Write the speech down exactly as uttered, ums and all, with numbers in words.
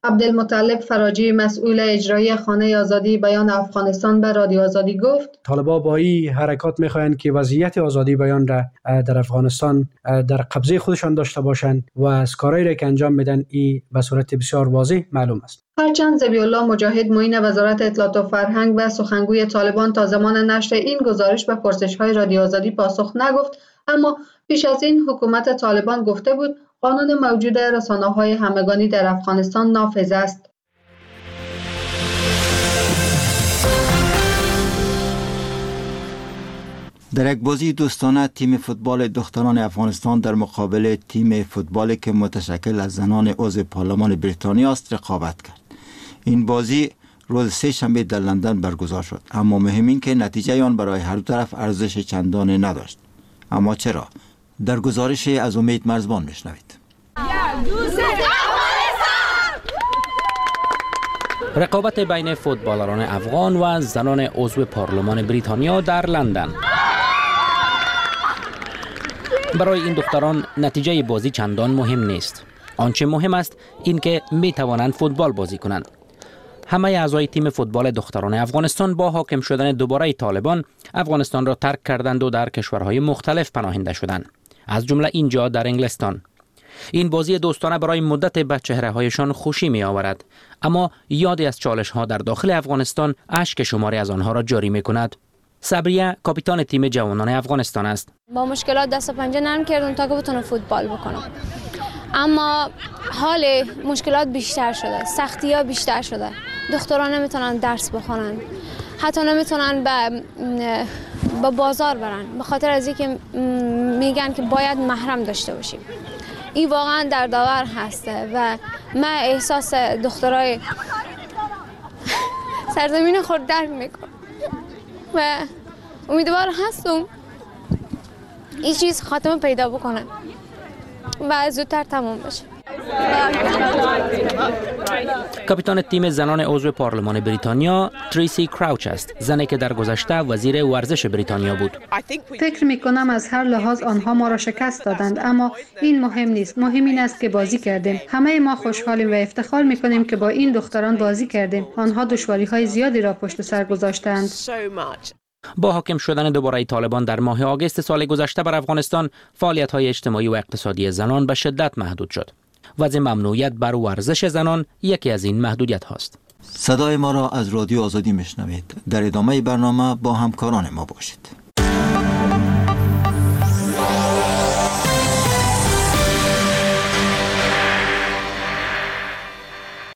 عبدالمطلب فراجی مسئول اجرایی خانه آزادی بیان افغانستان به رادیو آزادی گفت طالبان با این حرکات میخواهند که وضعیت آزادی بیان را در افغانستان در قبضه خودشان داشته باشند و از کارهایی را که انجام میدن این به صورت بسیار واضح معلوم است. هرچند ذبیح الله مجاهد معین وزارت اطلاعات و فرهنگ و سخنگوی طالبان تا زمان نشر این گزارش به پرسش‌های رادیو آزادی پاسخ نگفت، اما پیش از این حکومت طالبان گفته بود قانون موجود رسانه‌های همگانی در افغانستان نافذ است. در یک بازی دوستانه تیم فوتبال دختران افغانستان در مقابل تیم فوتبالی که متشکل از زنان عضو پارلمان بریتانیا است رقابت کرد. این بازی روز سه شنبه در لندن برگزار شد، اما مهم این که نتیجه آن برای هر دو طرف ارزش چندانی نداشت. اما چرا؟ در گزارش از امید مرزبان میشنوید. رقابت بین فوتبالران افغان و زنان عضو پارلمان بریتانیا در لندن. برای این دختران نتیجه بازی چندان مهم نیست. آنچه مهم است این که می توانند فوتبال بازی کنند. همه اعضای تیم فوتبال دختران افغانستان با حاکم شدن دوباره طالبان افغانستان را ترک کردند و در کشورهای مختلف پناهنده شدند، از جمله اینجا در انگلستان. این بازی دوستانه برای مدت به چهره‌هایشان خوشی می آورد، اما یادی از چالش ها در داخل افغانستان اشک شماری از آنها را جاری می کند. صبریه کاپیتان تیم جوانان افغانستان است. با مشکلات دست و پنجه نرم کردم تا که بتونم فوتبال بکنم، اما حال مشکلات بیشتر شده، سختی ها بیشتر شده. دختران نمیتونن درس بخونن، حتی نمیتونن به با بازار برن، به خاطر از اینکه میگن که باید محرم داشته باشیم. این واقعا دردآور هسته و من احساس دخترای سرزمین خود درک میکنم و امیدوار هستم این چیز خاتمه پیدا بکنه و زودتر تمام بشه. کاپیتان تیم زنان عضو پارلمان بریتانیا تریسی کراوچ است، زنی که در گذشته وزیر ورزش بریتانیا بود. فکر می کنم از هر لحاظ آنها ما را شکست دادند، اما این مهم نیست. مهم این است که بازی کردیم. همه ما خوشحالیم و افتخار می کنیم که با این دختران بازی کردیم. آنها دشواری های زیادی را پشت سر گذاشتند. با حاکم شدن دوباره طالبان در ماه آگوست سال گذشته بر افغانستان، فعالیت‌های اجتماعی و اقتصادی زنان به شدت محدود شد. وضع ممنوعیت بر ورزش زنان یکی از این محدودیت هاست. صدای ما را از رادیو آزادی میشنوید. در ادامه برنامه با همکاران ما باشید.